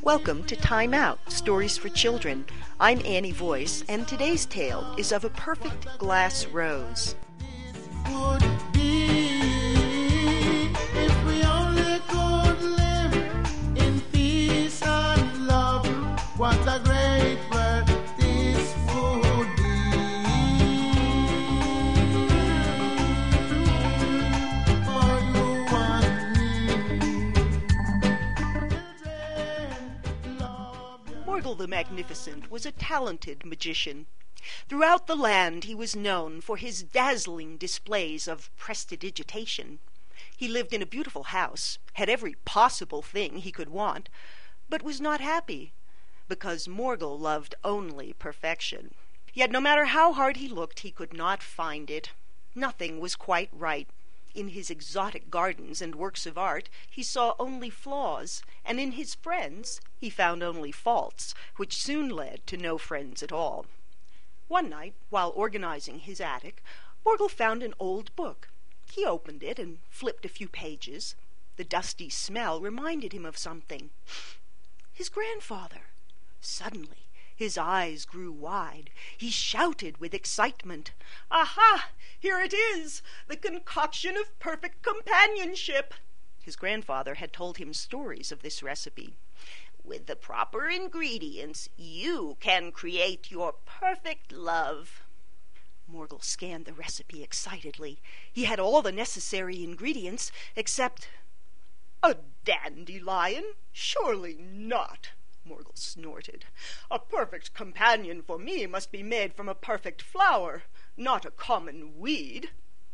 Welcome to Time Out, Stories for Children. I'm Annie Voice, and today's tale is of a perfect glass rose. Would be if we only could live in peace and love. What a great world this would be. For you and me. Children, love you. Morgul the Magnificent was a talented magician. Throughout the land he was known for his dazzling displays of prestidigitation. He lived in a beautiful house, had every possible thing he could want, but was not happy, because Morgul loved only perfection. Yet no matter how hard he looked, he could not find it. Nothing was quite right. In his exotic gardens and works of art he saw only flaws, and in his friends he found only faults, which soon led to no friends at all. One night, while organizing his attic, Morgul found an old book. He opened it and flipped a few pages. The dusty smell reminded him of something. His grandfather. Suddenly, his eyes grew wide. He shouted with excitement, "Aha! Here it is! The concoction of perfect companionship!" His grandfather had told him stories of this recipe. "With the proper ingredients, you can create your perfect love." Morgul scanned the recipe excitedly. He had all the necessary ingredients, except... "A dandelion? Surely not!" Morgul snorted. "A perfect companion for me must be made from a perfect flower, not a common weed."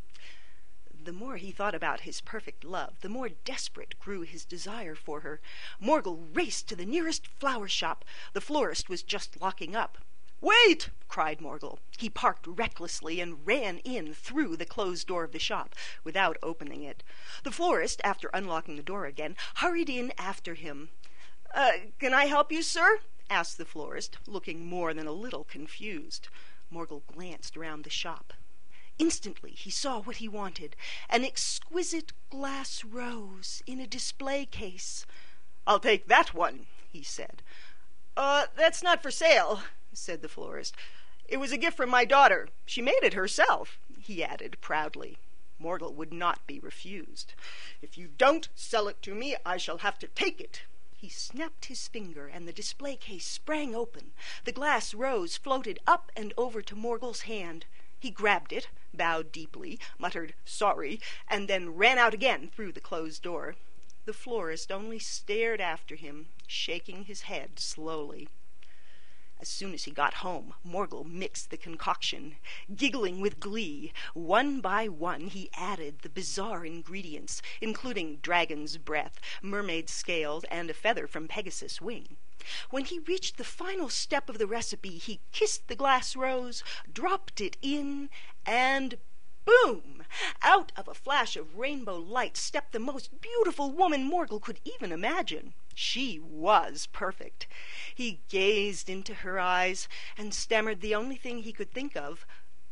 The more he thought about his perfect love, the more desperate grew his desire for her. Morgul raced to the nearest flower shop. The florist was just locking up. "Wait!" cried Morgul. He parked recklessly and ran in through the closed door of the shop without opening it. The florist, after unlocking the door again, hurried in after him. Can I help you, sir?" asked the florist, looking more than a little confused. Morgul glanced round the shop. Instantly he saw what he wanted, an exquisite glass rose in a display case. "I'll take that one," he said. That's not for sale," said the florist. "It was a gift from my daughter. She made it herself," he added proudly. Morgul would not be refused. "If you don't sell it to me, I shall have to take it." He snapped his finger, and the display case sprang open. The glass rose floated up and over to Morgul's hand. He grabbed it, bowed deeply, muttered "sorry," and then ran out again through the closed door. The florist only stared after him, shaking his head slowly. As soon as he got home, Morgul mixed the concoction. Giggling with glee, one by one he added the bizarre ingredients, including dragon's breath, mermaid scales, and a feather from Pegasus' wing. When he reached the final step of the recipe, he kissed the glass rose, dropped it in, and boom! Out of a flash of rainbow light stepped the most beautiful woman Morgul could even imagine. She was perfect. He gazed into her eyes and stammered the only thing he could think of,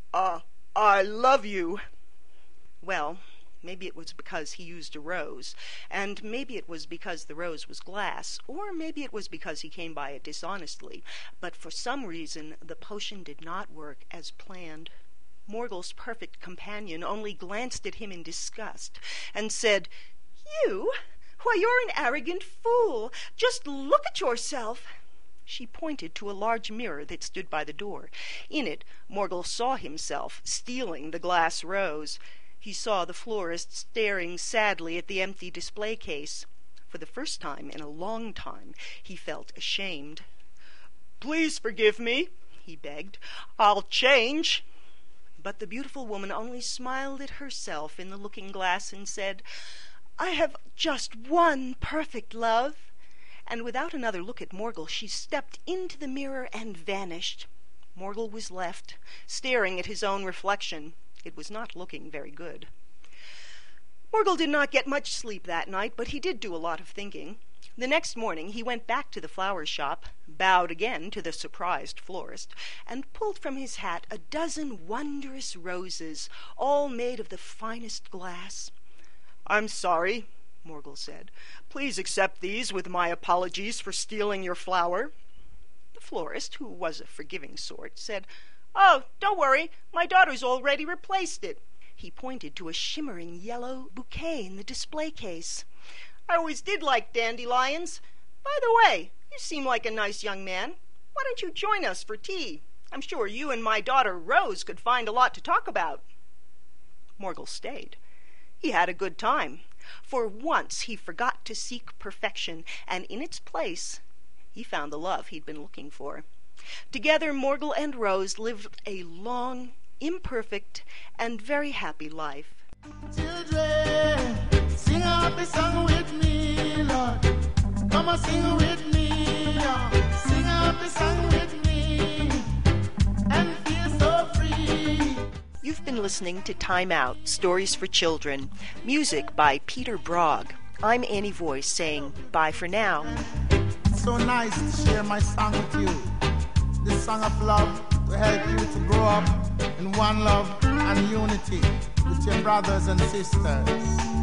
I love you." Well, maybe it was because he used a rose, and maybe it was because the rose was glass, or maybe it was because he came by it dishonestly, but for some reason the potion did not work as planned. Morgul's perfect companion only glanced at him in disgust and said, "You? Why, you're an arrogant fool. Just look at yourself." She pointed to a large mirror that stood by the door. In it, Morgul saw himself stealing the glass rose. He saw the florist staring sadly at the empty display case. For the first time in a long time, he felt ashamed. "Please forgive me," he begged. "I'll change." But the beautiful woman only smiled at herself in the looking-glass and said, "I have just one perfect love." And without another look at Morgul, she stepped into the mirror and vanished. Morgul was left, staring at his own reflection. It was not looking very good. Morgul did not get much sleep that night, but he did do a lot of thinking. The next morning he went back to the flower shop, bowed again to the surprised florist, and pulled from his hat a dozen wondrous roses, all made of the finest glass. "I'm sorry," Morgul said. "Please accept these with my apologies for stealing your flower." The florist, who was a forgiving sort, said, "Oh, don't worry, my daughter's already replaced it." He pointed to a shimmering yellow bouquet in the display case. "I always did like dandelions. By the way, you seem like a nice young man. Why don't you join us for tea? I'm sure you and my daughter Rose could find a lot to talk about." Morgul stayed. He had a good time. For once he forgot to seek perfection, and in its place he found the love he'd been looking for. Together Morgul and Rose lived a long, imperfect, and very happy life. Children, sing a happy song with me, Lord. Come and sing with me, yeah. Sing a happy song with me, and feel so free. You've been listening to Time Out, Stories for Children, music by Peter Brogg. I'm Annie Voice saying bye for now. It's so nice to share my song with you. This song of love to help you to grow up in one love and unity with your brothers and sisters.